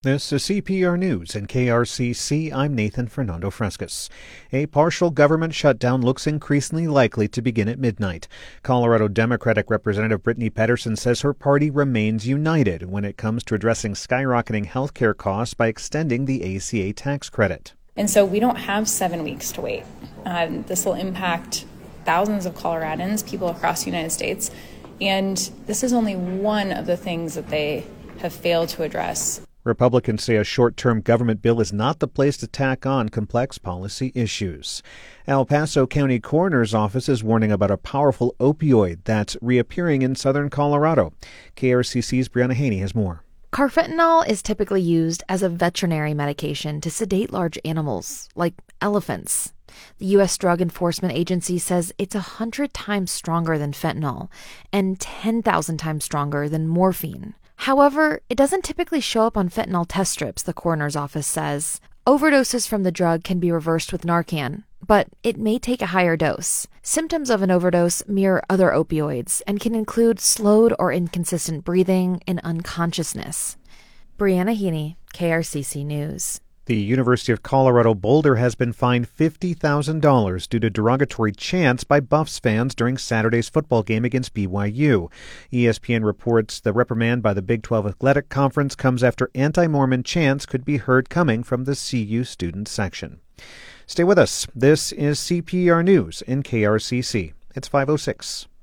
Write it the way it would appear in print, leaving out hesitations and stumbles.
This is CPR News in KRCC. I'm Nathan Fernando Frescas. A partial government shutdown looks increasingly likely to begin at midnight. Colorado Democratic Representative Brittany Pedersen says her party remains united when it comes to addressing skyrocketing health care costs by extending the ACA tax credit. And so we don't have 7 weeks to wait. This will impact thousands of Coloradans, people across the United States, and this is only one of the things that they have failed to address. Republicans say a short-term government bill is not the place to tack on complex policy issues. El Paso County Coroner's Office is warning about a powerful opioid that's reappearing in southern Colorado. KRCC's Brianna Haney has more. Carfentanil is typically used as a veterinary medication to sedate large animals, like elephants. The U.S. Drug Enforcement Agency says it's 100 times stronger than fentanyl and 10,000 times stronger than morphine. However, it doesn't typically show up on fentanyl test strips, the coroner's office says. Overdoses from the drug can be reversed with Narcan, but it may take a higher dose. Symptoms of an overdose mirror other opioids and can include slowed or inconsistent breathing and unconsciousness. Brianna Heaney, KRCC News. The University of Colorado Boulder has been fined $50,000 due to derogatory chants by Buffs fans during Saturday's football game against BYU. ESPN reports the reprimand by the Big 12 Athletic Conference comes after anti-Mormon chants could be heard coming from the CU student section. Stay with us. This is CPR News in KRCC. It's 5:06.